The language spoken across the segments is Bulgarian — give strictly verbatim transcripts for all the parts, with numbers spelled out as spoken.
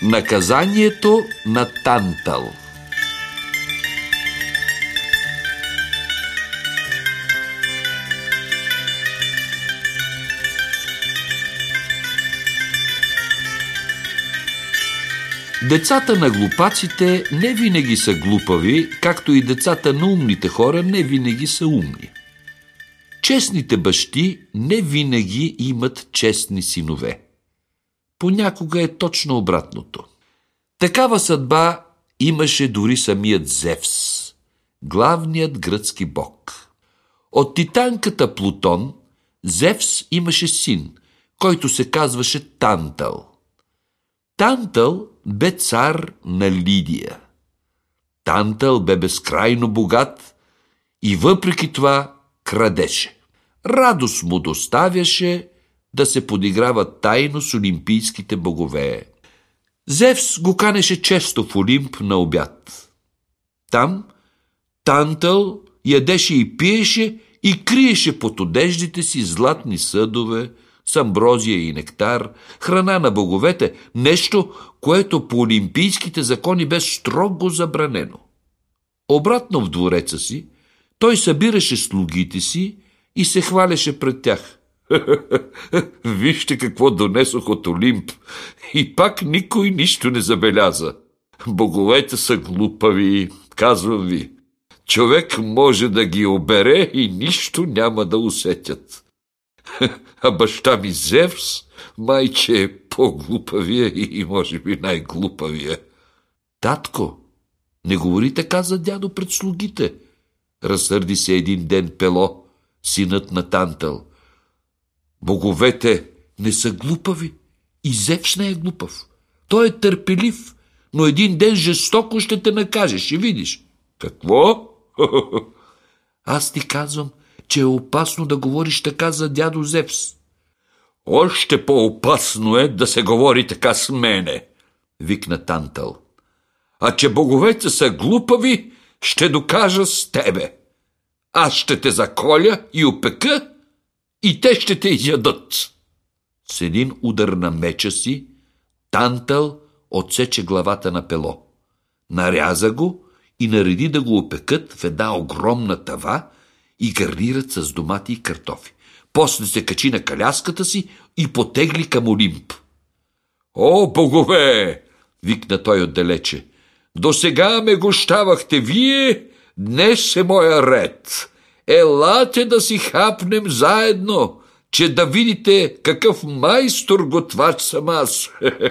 Наказанието на Тантал. Децата на глупаците не винаги са глупави, както и децата на умните хора не винаги са умни. Честните бащи не винаги имат честни синове. Понякога е точно обратното. Такава съдба имаше дори самият Зевс, главният гръцки бог. От титанката Плутон Зевс имаше син, който се казваше Тантал. Тантал бе цар на Лидия. Тантал бе безкрайно богат и въпреки това крадеше. Радост му доставяше да се подиграва тайно с олимпийските богове. Зевс го канеше често в Олимп на обяд. Там Тантал ядеше и пиеше и криеше под одеждите си златни съдове с амброзия и нектар, храна на боговете, нещо, което по олимпийските закони бе строго забранено. Обратно в двореца си, той събираше слугите си и се хвалеше пред тях. Вижте какво донесох от Олимп. И пак никой нищо не забеляза. Боговете са глупави, казвам ви. Човек може да ги обере и нищо няма да усетят. А баща ми Зевс, майче е по-глупавия и може би най-глупавия. Татко, не говори така за дядо пред слугите. Разсърди се един ден Пело, синът на Тантал. Боговете не са глупави и Зевс не е глупав. Той е търпелив, но един ден жестоко ще те накаже, ще видиш. Какво? Аз ти казвам, че е опасно да говориш така за дядо Зевс. Още по-опасно е да се говори така с мене, викна Тантал. А че боговете са глупави, ще докажа с тебе. Аз ще те заколя и опека, и те ще те изядат. С един удар на меча си, Тантал отсече главата на Пело. Наряза го и нареди да го опекат в една огромна тава и гарнират с домати и картофи. После се качи на каляската си и потегли към Олимп. О, богове! Викна той отдалече. До сега ме гощавахте вие, днес е моя ред. Елате да си хапнем заедно, че да видите какъв майстор готвач съм аз.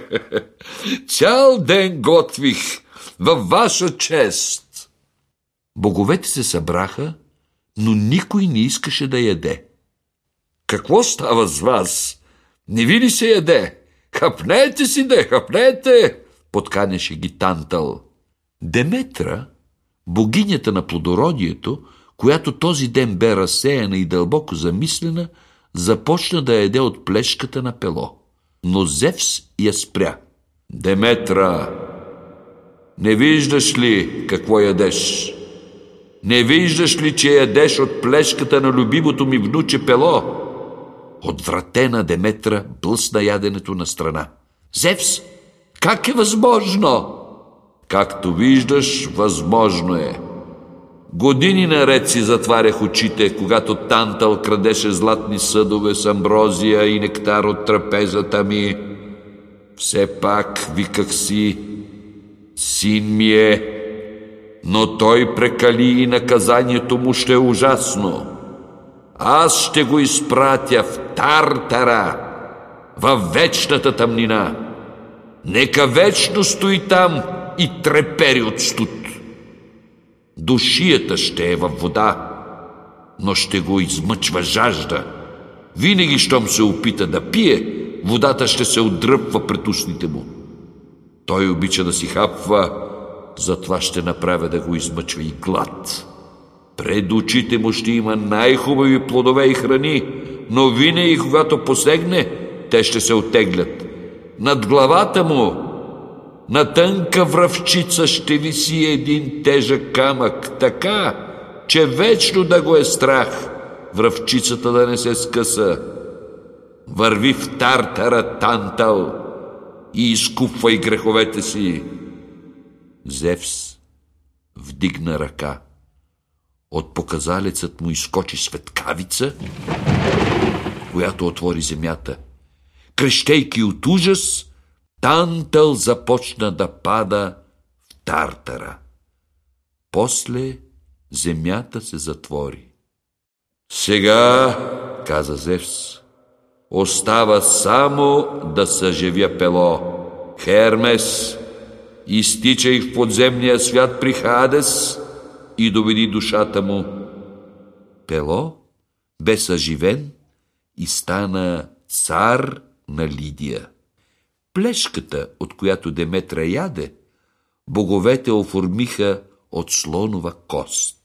Цял ден готвих във ваша чест. Боговете се събраха, но никой не искаше да яде. Какво става с вас? Не ви ли се яде? Хапнете си де, хапнете! Подканяше ги Тантал. Деметра, богинята на плодородието, която този ден бе разсеяна и дълбоко замислена, започна да яде от плешката на Пело. Но Зевс я спря. Деметра, не виждаш ли какво ядеш? Не виждаш ли, че ядеш от плешката на любимото ми внуче Пело? Отвратена Деметра блъсна яденето на страна. Зевс, как е възможно? Както виждаш, възможно е. Години наред си затварях очите, когато Тантал крадеше златни съдове с амброзия и нектар от трапезата ми. Все пак, виках си, син ми е, но той прекали и наказанието му ще е ужасно. Аз ще го изпратя в Тартара, във вечната тъмнина. Нека вечно стои там и трепери от студ. Душията ще е във вода, но ще го измъчва жажда. Винаги, щом се опита да пие, водата ще се отдръпва пред устните му. Той обича да си хапва, затова ще направя да го измъчва и глад. Пред очите му ще има най-хубави плодове и храни, но винаги, когато посегне, те ще се оттеглят. Над главата му, на тънка връвчица, ще виси един тежък камък, така, че вечно да го е страх връвчицата да не се скъса. Върви в Тартара, Тантал. и изкупвай греховете си. Зевс вдигна ръка. От показалецът му изскочи светкавица, която отвори земята. Крещейки от ужас, Тантал започна да пада в Тартара. После земята се затвори. Сега, каза Зевс, остава само да съживя Пело. Хермес, изтичай в подземния свят при Хадес и доведи душата му. Пело бе съживен и стана цар на Лидия. Плешката, от която Деметра яде, боговете оформиха от слонова кост.